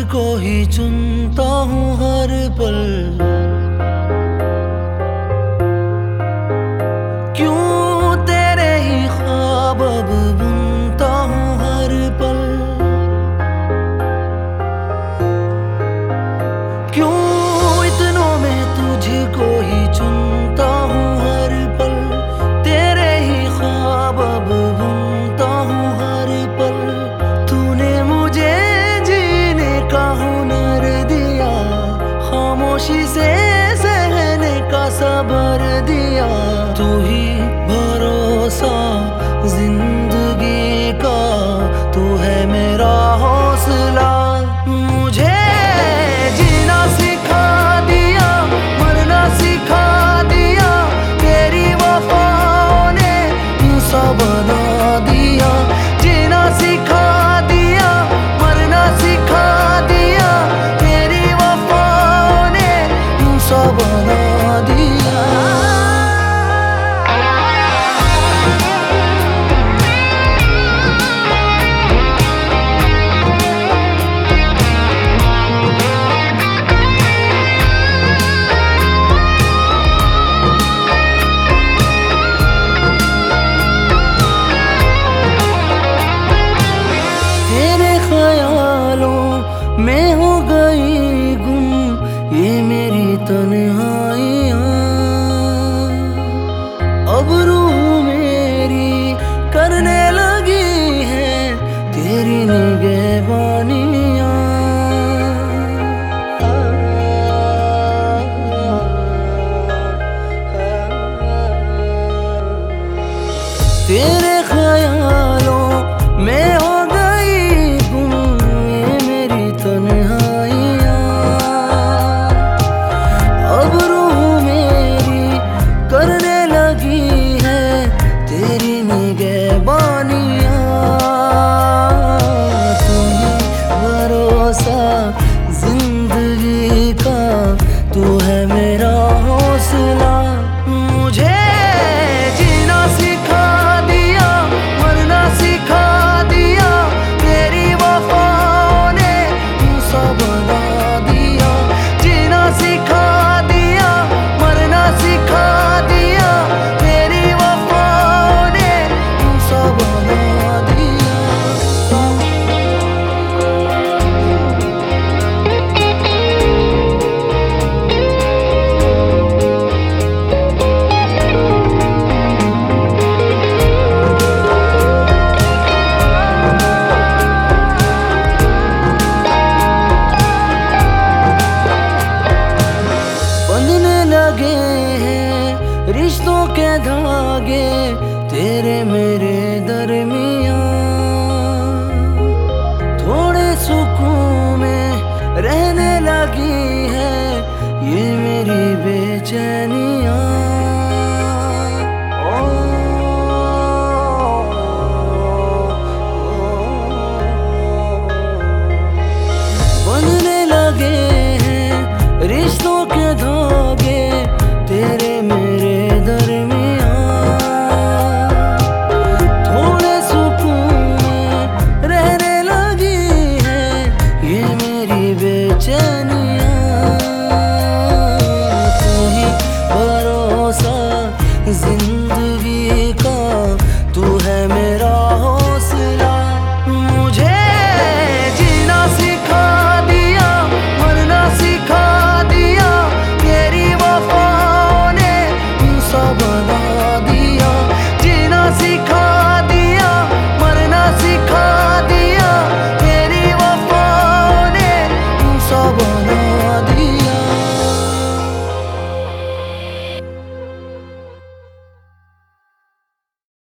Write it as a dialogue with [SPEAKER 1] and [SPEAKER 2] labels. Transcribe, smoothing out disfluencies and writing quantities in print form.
[SPEAKER 1] तुझको ही चुनता हूँ हर पल। क्यों तेरे ही ख्वाब अब बुनता हूँ हर पल। क्यों इतनों में तुझको ही चुनता हूँ हर पल। तेरे ही ख्वाब अब बुनता हूँ हर पल। तूने मुझे जीने का हुनर दिया, खामोशी से सहने का सब्र दिया। तू ही भरोसा जिंदगी का, तू है मेरा हौसला। मुझे जीना सिखा दिया, मरना सिखा दिया, तेरी वफाओं ने सा बना दिया। जीना सिखा दिया, मरना सिखा दिया, तेरी वफाओं ने सा बना दिया। मैं हो गई गुम ये मेरी तन्हाइयाँ। अब रूह मेरी करने लगी है तेरी निगहबानियाँ। तेरे ख्यालों में हो गई गुम ये मेरी तन्हाइयाँ। अब रूह मेरी करने लगी है तेरी निगहबानियाँ। तू ही भरोसा जिंदगी का, तू है मेरा हौसला। मुझे जीना सिखा दिया, मरना सिखा दिया, तेरी वफाओं ने सा बना दिया। जीना सिखा दिया, मरना सिखा दिया, तेरी वफाओं ने सा बना दिया। लगे हैं रिश्तों के धागे तेरे में